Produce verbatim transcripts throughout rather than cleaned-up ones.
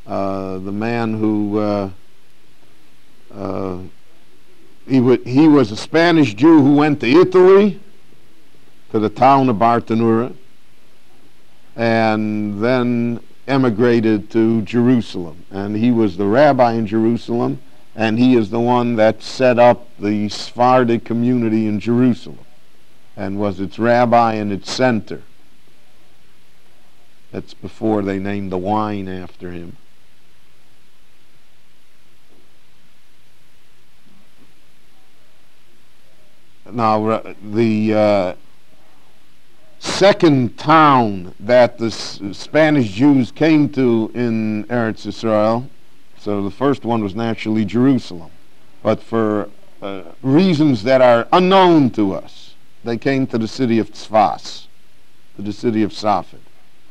uh, the man who uh, uh, he, w he was a Spanish Jew who went to Italy, to the town of Bartanura, and then emigrated to Jerusalem. And he was the rabbi in Jerusalem, and he is the one that set up the Sephardic community in Jerusalem and was its rabbi and its center. That's before they named the wine after him. Now, the uh, second town that the S Spanish Jews came to in Eretz Yisrael, so the first one was naturally Jerusalem, but for uh, reasons that are unknown to us, they came to the city of Tzfas, to the city of Safed.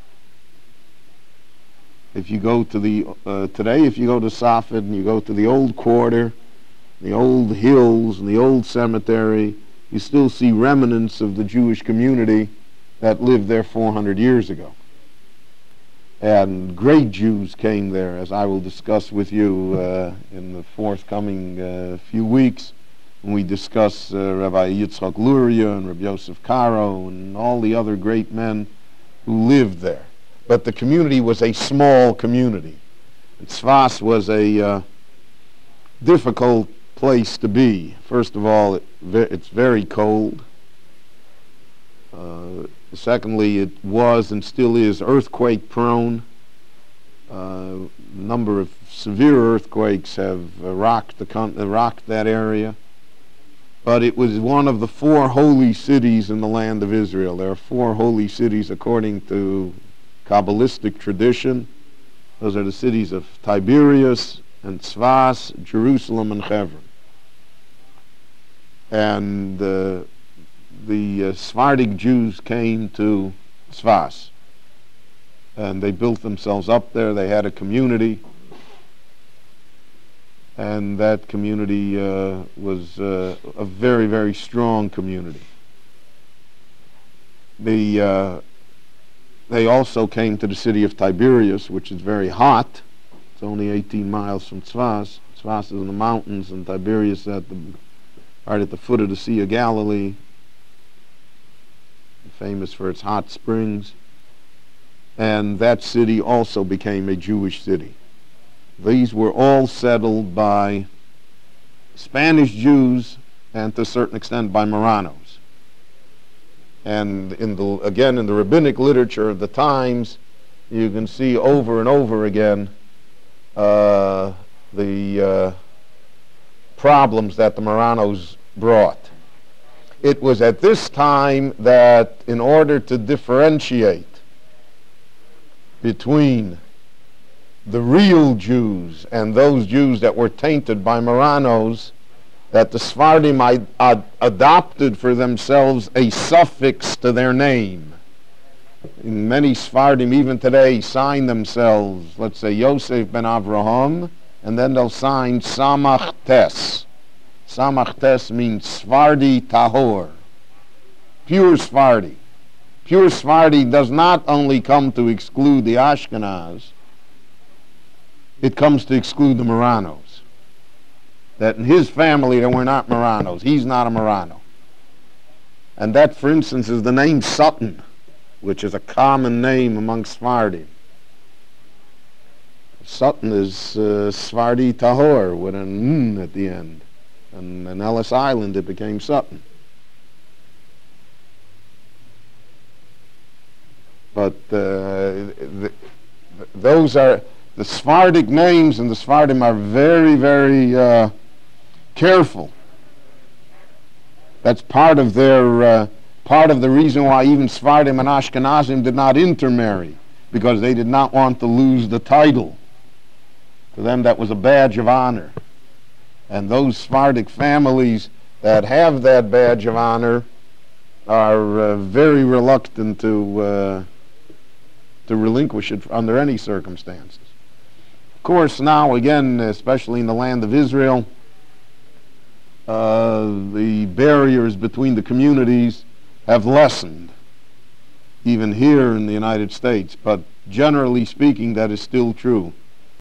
If you go to the, uh, today, if you go to Safed and you go to the old quarter, the old hills and the old cemetery, you still see remnants of the Jewish community that lived there four hundred years ago. And great Jews came there, as I will discuss with you uh, in the forthcoming uh, few weeks, when we discuss uh, Rabbi Yitzchak Luria and Rabbi Yosef Karo and all the other great men who lived there. But the community was a small community. Tzfas was a uh, difficult place to be. First of all, it ve it's very cold. Uh, secondly, it was and still is earthquake prone. Uh, a number of severe earthquakes have uh, rocked, the con uh, rocked that area. But it was one of the four holy cities in the land of Israel. There are four holy cities according to Kabbalistic tradition. Those are the cities of Tiberias and Tzfas, Jerusalem, and Hebron. And uh, the uh, Sephardic Jews came to Tzfas, and they built themselves up there. They had a community, and that community uh, was uh, a very, very strong community. The uh, They also came to the city of Tiberias, which is very hot. It's only eighteen miles from Tzfas. Tzfas is in the mountains, and Tiberias at the, right at the foot of the Sea of Galilee, famous for its hot springs. And that city also became a Jewish city. These were all settled by Spanish Jews and to a certain extent by Marranos. And in the, again, in the rabbinic literature of the times, you can see over and over again uh, the uh, problems that the Marranos brought. It was at this time that in order to differentiate between the real Jews and those Jews that were tainted by Marranos, that the Sephardim ad ad adopted for themselves a suffix to their name. In many Sephardim, even today, sign themselves, let's say Yosef ben Avraham, and then they'll sign Samach Tes. Samach Tes means Sephardi Tahor, pure Sephardi. Pure Sephardi does not only come to exclude the Ashkenaz, it comes to exclude the Marranos. That in his family there were not Marranos. He's not a Marrano. And that, for instance, is the name Sutton, which is a common name among Sephardim. Sutton is uh, Sephardi Tahor with an N at the end. And in Ellis Island it became Sutton. But uh, th those are the Sephardic names, and the Sephardim are very, very uh, careful. That's part of their uh, part of the reason why even Sephardim and Ashkenazim did not intermarry, because they did not want to lose the title. To them, that was a badge of honor. And those Sephardic families that have that badge of honor are uh, very reluctant to uh, to relinquish it under any circumstances. Of course, now again, especially in the land of Israel, uh, the barriers between the communities have lessened, even here in the United States. But generally speaking, that is still true.